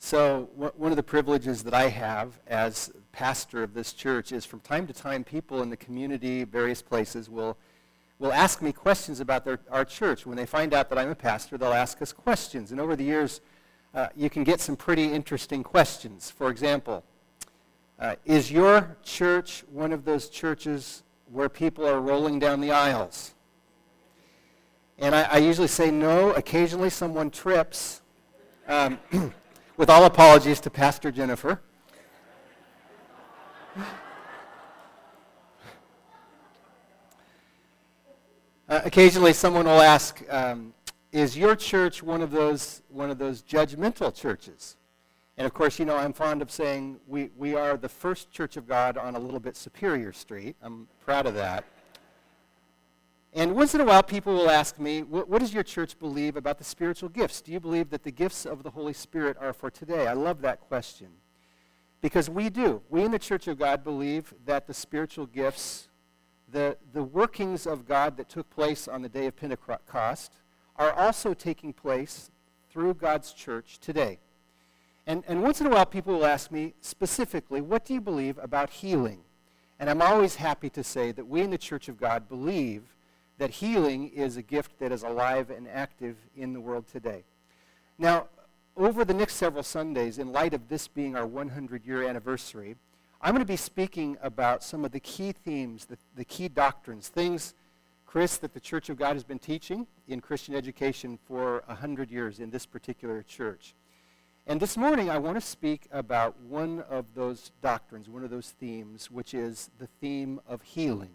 So one of the privileges that I have as pastor of this church is from time to time people in the community, various places, will ask me questions about our church. When they find out that I'm a pastor, they'll ask us questions. And over the years, you can get some pretty interesting questions. For example, is your church one of those churches where people are rolling down the aisles? And I usually say no. Occasionally someone trips. With all apologies to Pastor Jennifer. Occasionally someone will ask, is your church one of those judgmental churches? And of course, you know, I'm fond of saying we are the first Church of God on a little bit superior street. I'm proud of that. And once in a while, people will ask me, what does your church believe about the spiritual gifts? Do you believe that the gifts of the Holy Spirit are for today? I love that question. Because we do. We in the Church of God believe that the spiritual gifts, the workings of God that took place on the day of Pentecost, are also taking place through God's church today. And once in a while, people will ask me specifically, what do you believe about healing? And I'm always happy to say that we in the Church of God believe that healing is a gift that is alive and active in the world today. Now, over the next several Sundays, in light of this being our 100-year anniversary, I'm going to be speaking about some of the key themes, the key doctrines, things, Chris, that the Church of God has been teaching in Christian education for 100 years in this particular church. And this morning, I want to speak about one of those doctrines, one of those themes, which is the theme of healing.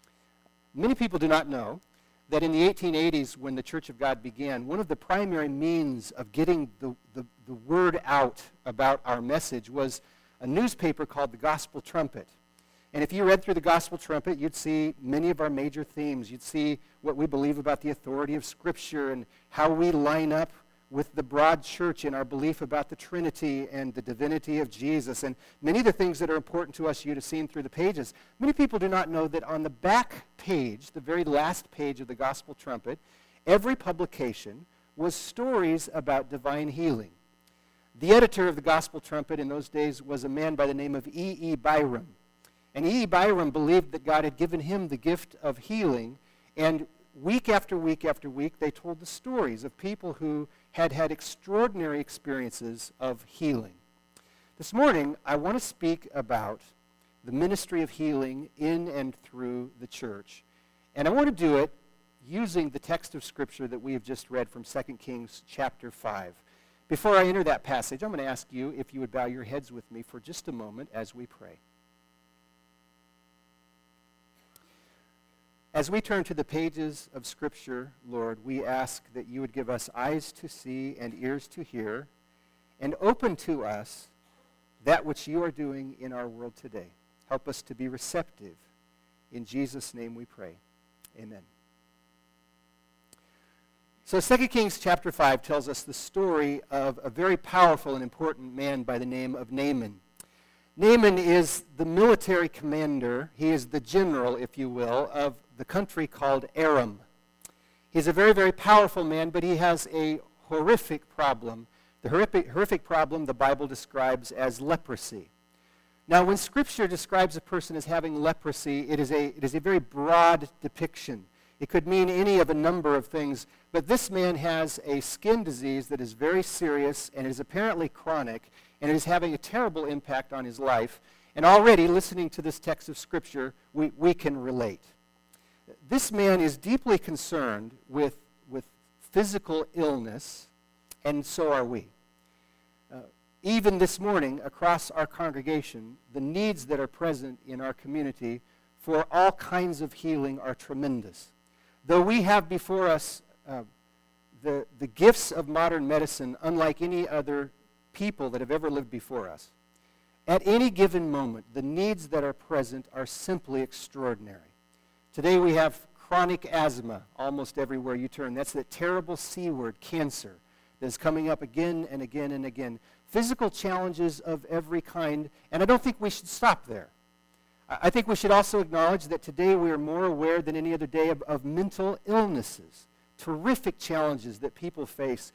Many people do not know that in the 1880s, when the Church of God began, one of the primary means of getting the word out about our message was a newspaper called the Gospel Trumpet. And if you read through the Gospel Trumpet, you'd see many of our major themes. You'd see what we believe about the authority of Scripture and how we line up with the broad church in our belief about the Trinity and the divinity of Jesus, and many of the things that are important to us you'd have seen through the pages. Many people do not know that on the back page, the very last page of the Gospel Trumpet, every publication was stories about divine healing. The editor of the Gospel Trumpet in those days was a man by the name of E.E. Byram. And E.E. Byram believed that God had given him the gift of healing, and week after week after week, they told the stories of people who had had extraordinary experiences of healing. This morning, I want to speak about the ministry of healing in and through the church. And I want to do it using the text of Scripture that we have just read from 2 Kings chapter 5. Before I enter that passage, I'm going to ask you if you would bow your heads with me for just a moment as we pray. As we turn to the pages of Scripture, Lord, we ask that you would give us eyes to see and ears to hear, and open to us that which you are doing in our world today. Help us to be receptive. In Jesus' name we pray. Amen. So 2 Kings chapter 5 tells us the story of a very powerful and important man by the name of Naaman. Naaman is the military commander. He is the general, if you will, of the country called Aram. He's a very, very powerful man, but he has a horrific problem. The horrific problem the Bible describes as leprosy. Now, when Scripture describes a person as having leprosy, it is a very broad depiction. It could mean any of a number of things, but this man has a skin disease that is very serious and is apparently chronic, and it is having a terrible impact on his life. And already, listening to this text of Scripture, we can relate. This man is deeply concerned with physical illness, and so are we. Even this morning, across our congregation, the needs that are present in our community for all kinds of healing are tremendous. Though we have before us the gifts of modern medicine, unlike any other people that have ever lived before us, at any given moment, the needs that are present are simply extraordinary. Today we have chronic asthma almost everywhere you turn. That's that terrible C word, cancer, that is coming up again and again and again. Physical challenges of every kind, and I don't think we should stop there. I think we should also acknowledge that today we are more aware than any other day of mental illnesses, terrific challenges that people face.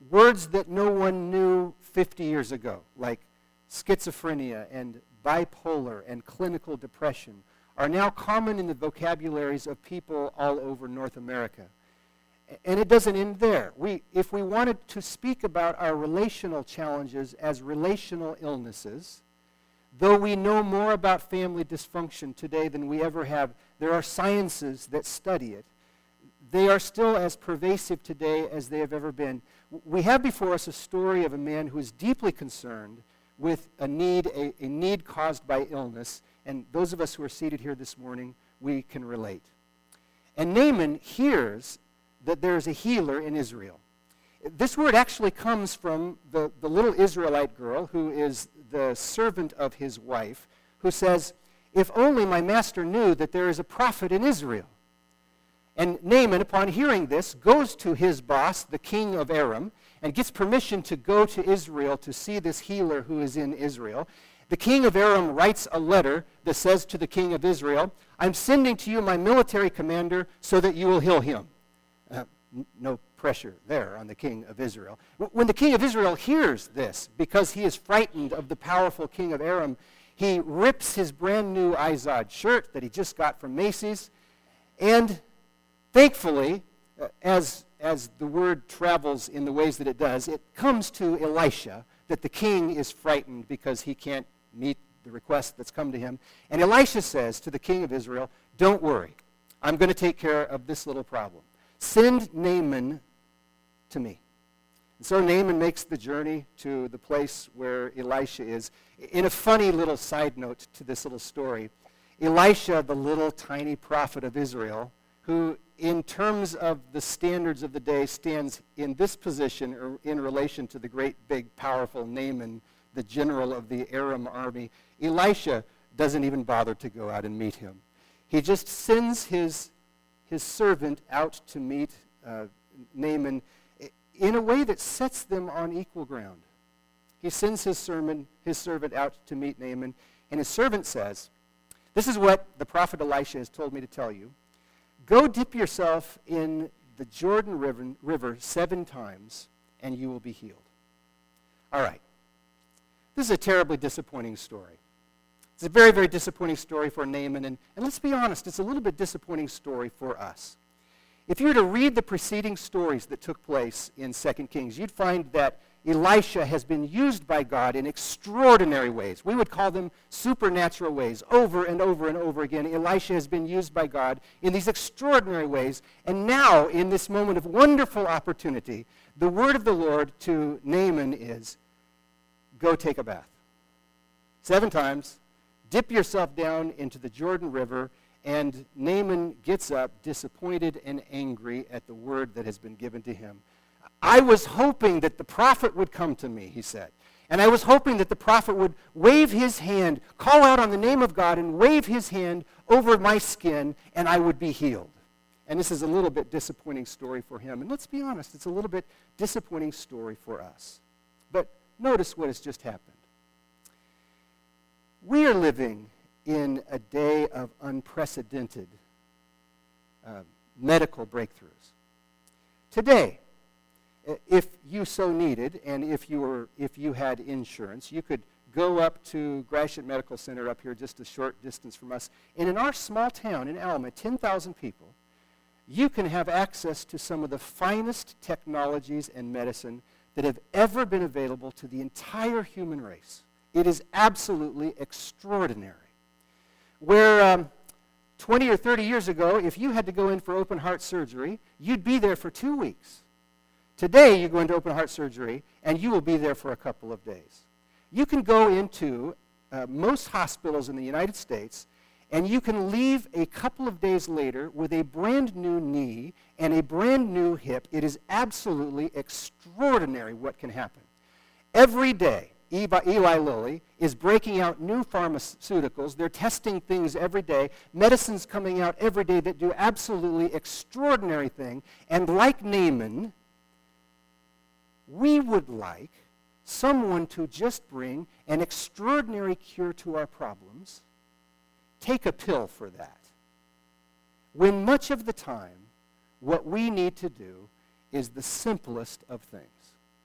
words that no one knew 50 years ago, like schizophrenia and bipolar and clinical depression, are now common in the vocabularies of people all over North America. And it doesn't end there. If we wanted to speak about our relational challenges as relational illnesses, though we know more about family dysfunction today than we ever have, there are sciences that study it. They are still as pervasive today as they have ever been. We have before us a story of a man who is deeply concerned with a need caused by illness, and those of us who are seated here this morning, we can relate. And Naaman hears that there is a healer in Israel. This word actually comes from the little Israelite girl who is the servant of his wife, who says, "If only my master knew that there is a prophet in Israel." And Naaman, upon hearing this, goes to his boss, the king of Aram, and gets permission to go to Israel to see this healer who is in Israel. The king of Aram writes a letter that says to the king of Israel, "I'm sending to you my military commander so that you will heal him." No pressure there on the king of Israel. When the king of Israel hears this, because he is frightened of the powerful king of Aram, he rips his brand new Izod shirt that he just got from Macy's, and thankfully, as the word travels in the ways that it does, it comes to Elisha that the king is frightened because he can't meet the request that's come to him. And Elisha says to the king of Israel, "Don't worry, I'm going to take care of this little problem. Send Naaman to me." And so Naaman makes the journey to the place where Elisha is. In a funny little side note to this little story, Elisha, the little tiny prophet of Israel, who in terms of the standards of the day stands in this position or in relation to the great, big, powerful Naaman, the general of the Aram army, Elisha doesn't even bother to go out and meet him. He just sends his servant out to meet Naaman in a way that sets them on equal ground. He sends his servant out to meet Naaman, and his servant says, "This is what the prophet Elisha has told me to tell you. Go dip yourself in the Jordan River 7 times, and you will be healed." All right. This is a terribly disappointing story. It's a very, very disappointing story for Naaman, and let's be honest, it's a little bit disappointing story for us. If you were to read the preceding stories that took place in 2 Kings, you'd find that Elisha has been used by God in extraordinary ways. We would call them supernatural ways. Over and over and over again, Elisha has been used by God in these extraordinary ways. And now, in this moment of wonderful opportunity, the word of the Lord to Naaman is, "Go take a bath. 7 times, dip yourself down into the Jordan River," and Naaman gets up disappointed and angry at the word that has been given to him. "I was hoping that the prophet would come to me," he said. "And I was hoping that the prophet would wave his hand, call out on the name of God, and wave his hand over my skin, and I would be healed." And this is a little bit disappointing story for him. And let's be honest, it's a little bit disappointing story for us. But notice what has just happened. We are living in a day of unprecedented medical breakthroughs. Today, if you so needed, and if you had insurance, you could go up to Gratiot Medical Center up here just a short distance from us. And in our small town in Alma, 10,000 people, you can have access to some of the finest technologies and medicine that have ever been available to the entire human race. It is absolutely extraordinary. Where 20 or 30 years ago, if you had to go in for open heart surgery, you'd be there for 2 weeks. Today, you go into open heart surgery, and you will be there for a couple of days. You can go into most hospitals in the United States, and you can leave a couple of days later with a brand new knee and a brand new hip. It is absolutely extraordinary what can happen. Every day, Eli Lilly is breaking out new pharmaceuticals. They're testing things every day. Medicines coming out every day that do absolutely extraordinary things. And like Naaman, we would like someone to just bring an extraordinary cure to our problems. Take a pill for that. When much of the time, what we need to do is the simplest of things.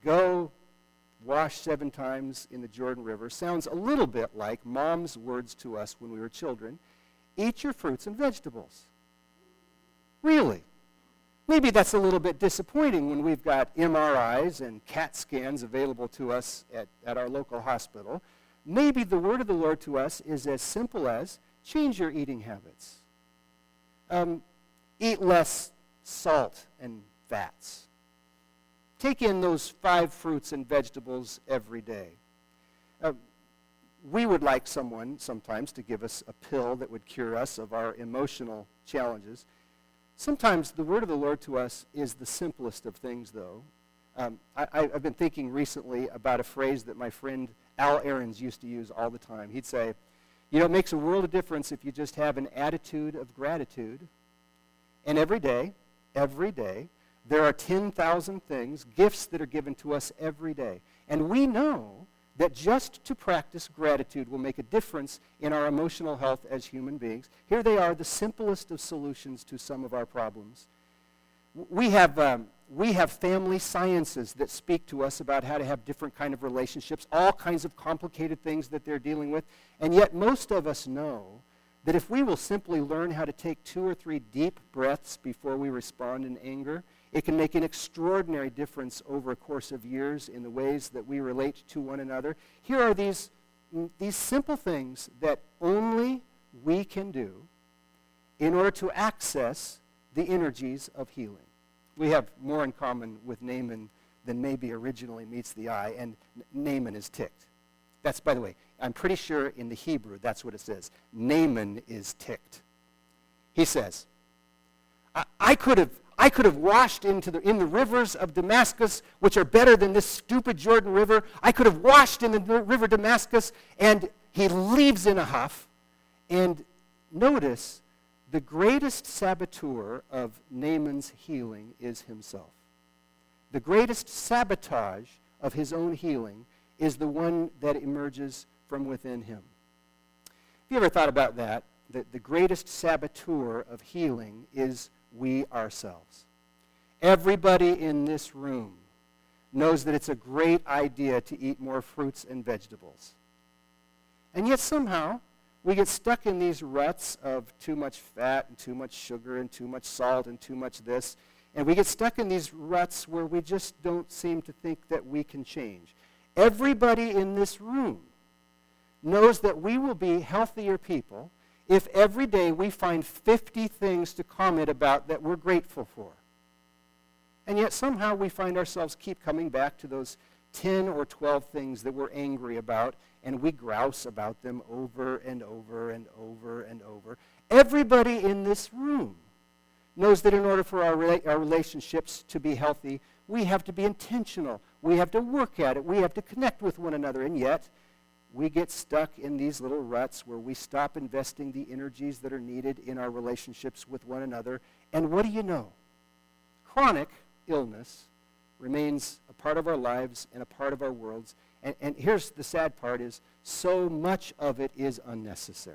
go wash 7 times in the Jordan River sounds a little bit like Mom's words to us when we were children, eat your fruits and vegetables. Really? Maybe that's a little bit disappointing when we've got MRIs and CAT scans available to us at our local hospital. Maybe the word of the Lord to us is as simple as change your eating habits. Eat less salt and fats. Take in those 5 fruits and vegetables every day. We would like someone sometimes to give us a pill that would cure us of our emotional challenges. Sometimes the word of the Lord to us is the simplest of things, though. I've been thinking recently about a phrase that my friend Al Ahrens used to use all the time. He'd say, it makes a world of difference if you just have an attitude of gratitude. And every day, there are 10,000 things, gifts that are given to us every day. And we know that just to practice gratitude will make a difference in our emotional health as human beings. Here they are, the simplest of solutions to some of our problems. We have family sciences that speak to us about how to have different kind of relationships, all kinds of complicated things that they're dealing with. And yet most of us know that if we will simply learn how to take 2 or 3 deep breaths before we respond in anger, it can make an extraordinary difference over a course of years in the ways that we relate to one another. Here are these simple things that only we can do in order to access the energies of healing. We have more in common with Naaman than maybe originally meets the eye, and Naaman is ticked. That's, by the way, I'm pretty sure in the Hebrew that's what it says. Naaman is ticked. He says, I could have washed in the rivers of Damascus, which are better than this stupid Jordan River. I could have washed in the river Damascus, and he leaves in a huff. And notice, the greatest saboteur of Naaman's healing is himself. The greatest sabotage of his own healing is the one that emerges from within him. Have you ever thought about that? That the greatest saboteur of healing is we ourselves. Everybody in this room knows that it's a great idea to eat more fruits and vegetables. And yet somehow we get stuck in these ruts of too much fat and too much sugar and too much salt and too much this. And we get stuck in these ruts where we just don't seem to think that we can change. Everybody in this room knows that we will be healthier people if every day we find 50 things to comment about that we're grateful for. And yet somehow we find ourselves keep coming back to those 10 or 12 things that we're angry about, and we grouse about them over and over and over and over. Everybody in this room knows that in order for our relationships to be healthy, we have to be intentional. We have to work at it. We have to connect with one another. And yet, we get stuck in these little ruts where we stop investing the energies that are needed in our relationships with one another. And what do you know? Chronic illness remains a part of our lives and a part of our worlds. And here's the sad part is, so much of it is unnecessary.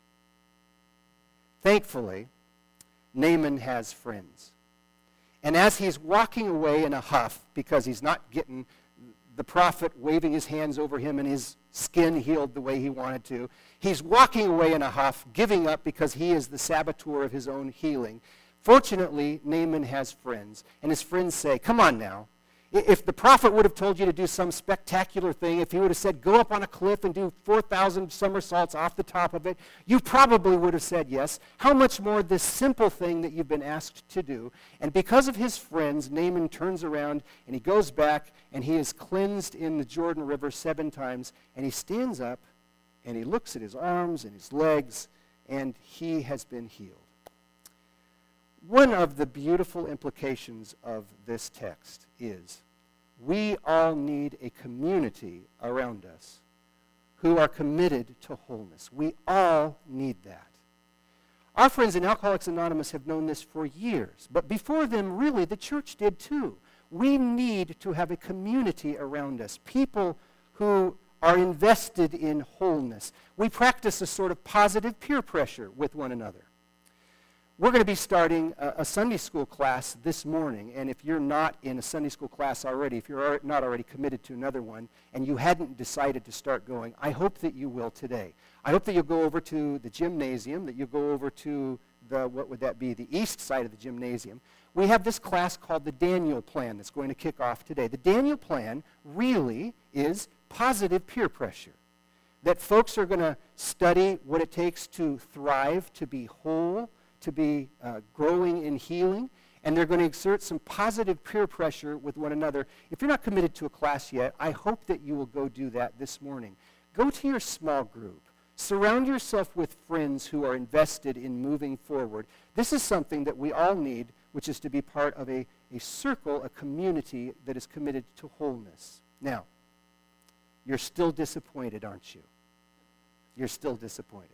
Thankfully, Naaman has friends. And as he's walking away in a huff because he's not getting the prophet waving his hands over him and his skin healed the way he wanted to, he's walking away in a huff, giving up because he is the saboteur of his own healing. Fortunately, Naaman has friends, and his friends say, come on now. If the prophet would have told you to do some spectacular thing, if he would have said, go up on a cliff and do 4,000 somersaults off the top of it, you probably would have said yes. How much more this simple thing that you've been asked to do? And because of his friends, Naaman turns around and he goes back and he is cleansed in the Jordan River 7 times, and he stands up and he looks at his arms and his legs, and he has been healed. One of the beautiful implications of this text is we all need a community around us who are committed to wholeness. We all need that. Our friends in Alcoholics Anonymous have known this for years, but before them, really, the church did too. We need to have a community around us, people who are invested in wholeness. We practice a sort of positive peer pressure with one another. We're going to be starting a Sunday school class this morning, and if you're not in a Sunday school class already, if you're not already committed to another one, and you hadn't decided to start going, I hope that you will today. I hope that you'll go over to the gymnasium, that you'll go over to what would that be, the east side of the gymnasium. We have this class called the Daniel Plan that's going to kick off today. The Daniel Plan really is positive peer pressure. That folks are going to study what it takes to thrive, to be whole, to be growing in healing, and they're going to exert some positive peer pressure with one another. If you're not committed to a class yet, I hope that you will go do that this morning. Go to your small group. Surround yourself with friends who are invested in moving forward. This is something that we all need, which is to be part of a circle, a community that is committed to wholeness. Now, you're still disappointed, aren't you? You're still disappointed.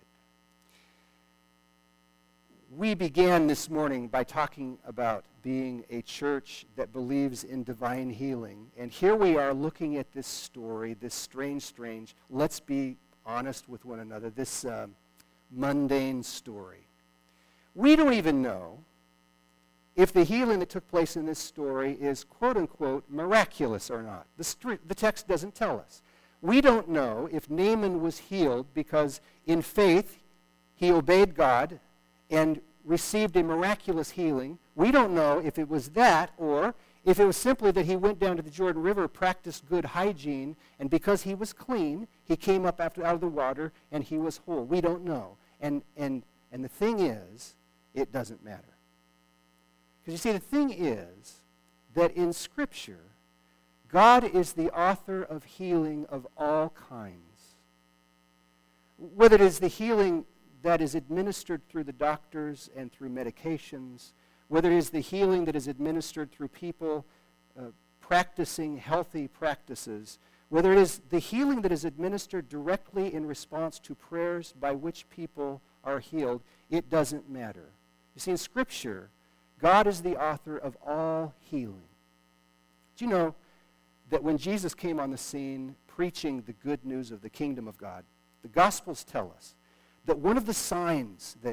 We began this morning by talking about being a church that believes in divine healing. And here we are looking at this story, this strange, let's be honest with one another, this mundane story. We don't even know if the healing that took place in this story is quote-unquote miraculous or not. The text doesn't tell us. We don't know if Naaman was healed because in faith he obeyed God and received a miraculous healing. We don't know if it was that or if it was simply that he went down to the Jordan River, practiced good hygiene, and because he was clean, he came up out of the water and he was whole. We don't know. And the thing is, it doesn't matter. Because you see, the thing is that in Scripture, God is the author of healing of all kinds. Whether it is the healing that is administered through the doctors and through medications, whether it is the healing that is administered through people practicing healthy practices, whether it is the healing that is administered directly in response to prayers by which people are healed, it doesn't matter. You see, in Scripture, God is the author of all healing. Do you know that when Jesus came on the scene preaching the good news of the kingdom of God, the Gospels tell us that one of the signs that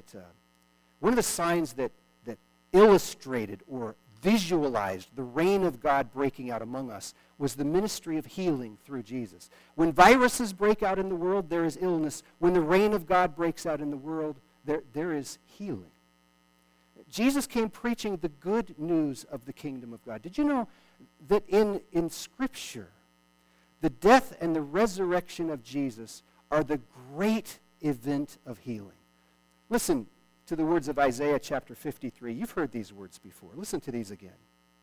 illustrated or visualized the reign of God breaking out among us was the ministry of healing through Jesus. When viruses break out in the world, there is illness. When the reign of God breaks out in the world, there is healing. Jesus came preaching the good news of the kingdom of God. Did you know that in Scripture, the death and the resurrection of Jesus are the great event of healing? Listen to the words of Isaiah chapter 53. You've heard these words before. Listen to these again.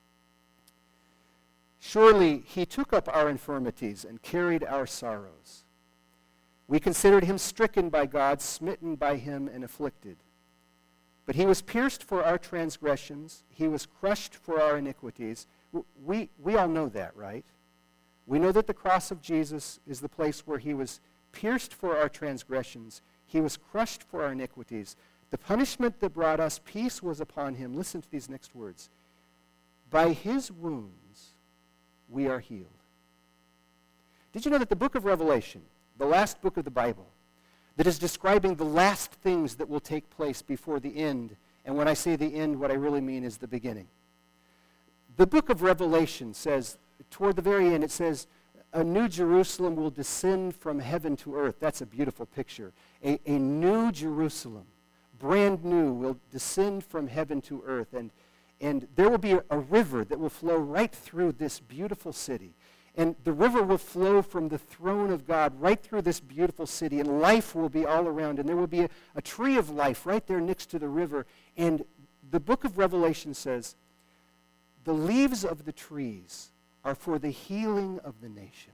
Surely he took up our infirmities and carried our sorrows. We considered him stricken by God, smitten by him, and afflicted. But he was pierced for our transgressions. He was crushed for our iniquities. We all know that, right? We know that the cross of Jesus is the place where he was pierced for our transgressions. He was crushed for our iniquities. The punishment that brought us peace was upon him. Listen to these next words. By his wounds we are healed. Did you know that the book of Revelation, the last book of the Bible, that is describing the last things that will take place before the end, and when I say the end, what I really mean is the beginning. The book of Revelation says, toward the very end, it says, a new Jerusalem will descend from heaven to earth. That's a beautiful picture. A new Jerusalem, brand new, will descend from heaven to earth, and there will be a river that will flow right through this beautiful city. And the river will flow from the throne of God right through this beautiful city, and life will be all around, and there will be a tree of life right there next to the river. And the book of Revelation says, the leaves of the trees are for the healing of the nations.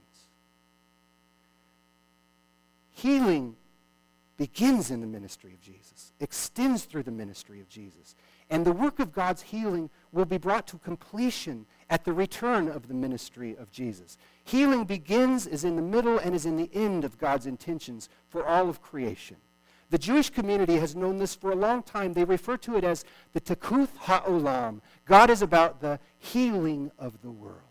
Healing begins in the ministry of Jesus, extends through the ministry of Jesus. And the work of God's healing will be brought to completion at the return of the ministry of Jesus. Healing begins, is in the middle, and is in the end of God's intentions for all of creation. The Jewish community has known this for a long time. They refer to it as the Tikkuth HaOlam. God is about the healing of the world.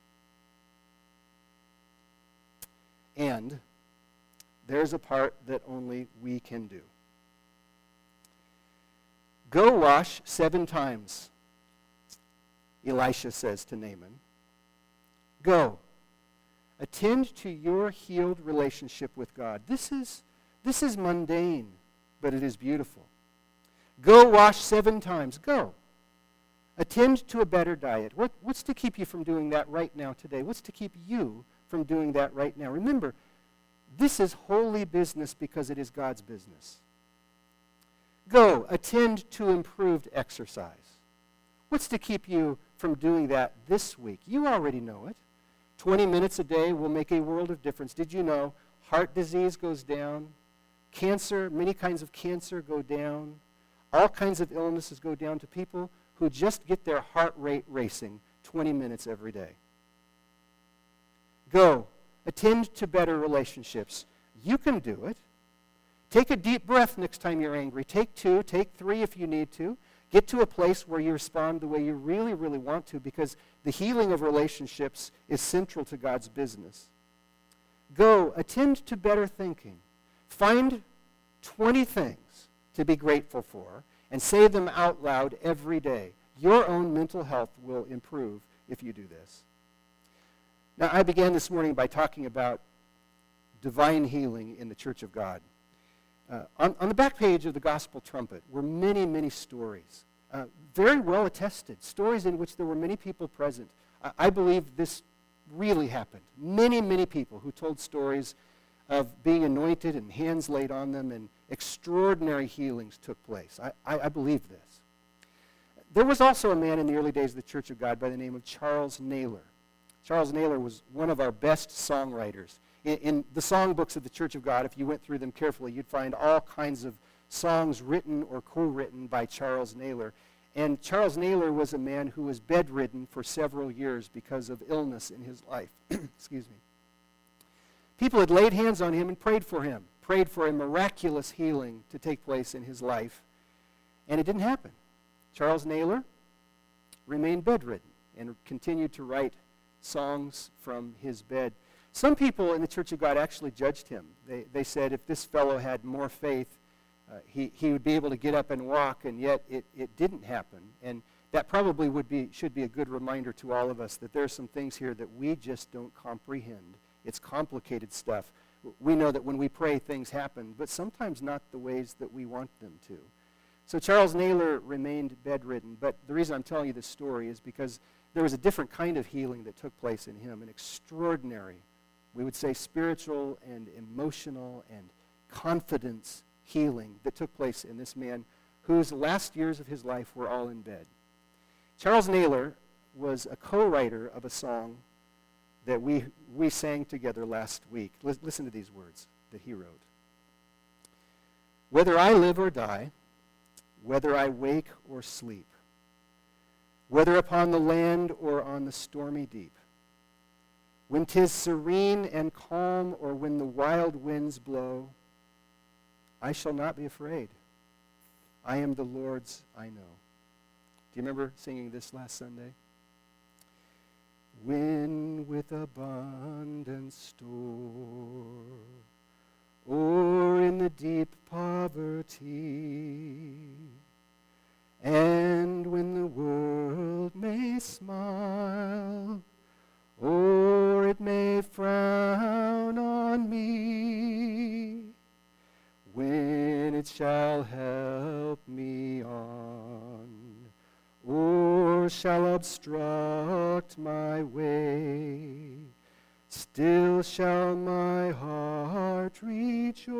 And there's a part that only we can do. Go wash 7 times, Elisha says to Naaman. Go. Attend to your healed relationship with God. This is mundane, but it is beautiful. Go wash 7 times. Go. Attend to a better diet. What's to keep you from doing that right now today? What's to keep you from doing that right now? Remember, this is holy business because it is God's business. Go. Attend to improved exercise. What's to keep you from doing that this week? You already know it. 20 minutes a day will make a world of difference. Did you know heart disease goes down? Cancer, many kinds of cancer go down. All kinds of illnesses go down to people who just get their heart rate racing 20 minutes every day. Go. Attend to better relationships. You can do it. Take a deep breath next time you're angry. Take 2, take 3 if you need to. Get to a place where you respond the way you really, really want to, because the healing of relationships is central to God's business. Go. Attend to better thinking. Find 20 things to be grateful for and say them out loud every day. Your own mental health will improve if you do this. Now, I began this morning by talking about divine healing in the Church of God. On the back page of the Gospel Trumpet were many, many stories, very well attested, stories in which there were many people present. I believe this really happened. Many, many people who told stories of being anointed and hands laid on them, and extraordinary healings took place. I believe this. There was also a man in the early days of the Church of God by the name of Charles Naylor. Charles Naylor was one of our best songwriters. In the songbooks of the Church of God, if you went through them carefully, you'd find all kinds of songs written or co-written by Charles Naylor. And Charles Naylor was a man who was bedridden for several years because of illness in his life. Excuse me. People had laid hands on him and prayed for him, prayed for a miraculous healing to take place in his life, and it didn't happen. Charles Naylor remained bedridden and continued to write songs from his bed. Some people in the Church of God actually judged him. They said if this fellow had more faith, he would be able to get up and walk, and yet it didn't happen. And that probably should be a good reminder to all of us that there are some things here that we just don't comprehend. It's complicated stuff. We know that when we pray, things happen, but sometimes not the ways that we want them to. So Charles Naylor remained bedridden, but the reason I'm telling you this story is because there was a different kind of healing that took place in him, an extraordinary, we would say spiritual and emotional and confidence healing that took place in this man whose last years of his life were all in bed. Charles Naylor was a co-writer of a song that we sang together last week. Listen to these words that he wrote. Whether I live or die, whether I wake or sleep, whether upon the land or on the stormy deep, when 'tis serene and calm, or when the wild winds blow, I shall not be afraid. I am the Lord's, I know. Do you remember singing this last Sunday? When with abundant store, or in the deep poverty, and when the world may smile, or it may frown on me, when it shall help me on, or shall obstruct my way, still shall my heart rejoice.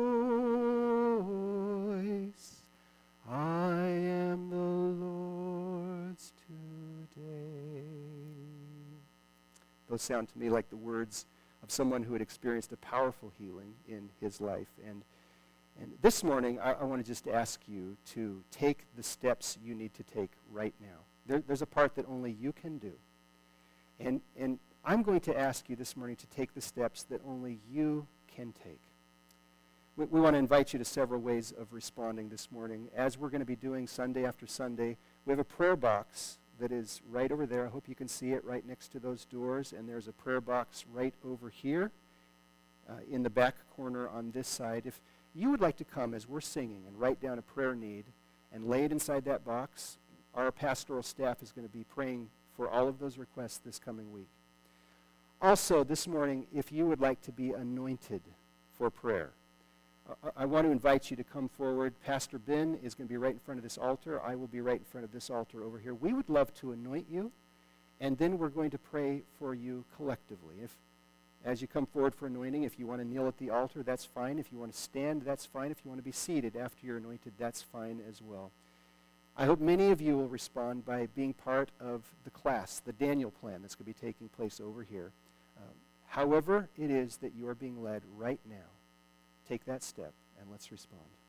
I am the Lord's today. Those sound to me like the words of someone who had experienced a powerful healing in his life. And this morning, I want to just ask you to take the steps you need to take right now. There's a part that only you can do. And I'm going to ask you this morning to take the steps that only you can take. We want to invite you to several ways of responding this morning. As we're going to be doing Sunday after Sunday, we have a prayer box that is right over there. I hope you can see it right next to those doors. And there's a prayer box right over here in the back corner on this side. If you would like to come as we're singing and write down a prayer need and lay it inside that box. Our pastoral staff is going to be praying for all of those requests this coming week. Also, this morning, if you would like to be anointed for prayer, I want to invite you to come forward. Pastor Ben is going to be right in front of this altar. I will be right in front of this altar over here. We would love to anoint you, and then we're going to pray for you collectively. As you come forward for anointing, if you want to kneel at the altar, that's fine. If you want to stand, that's fine. If you want to be seated after you're anointed, that's fine as well. I hope many of you will respond by being part of the class, the Daniel plan that's going to be taking place over here. However it is that you are being led right now, take that step and let's respond.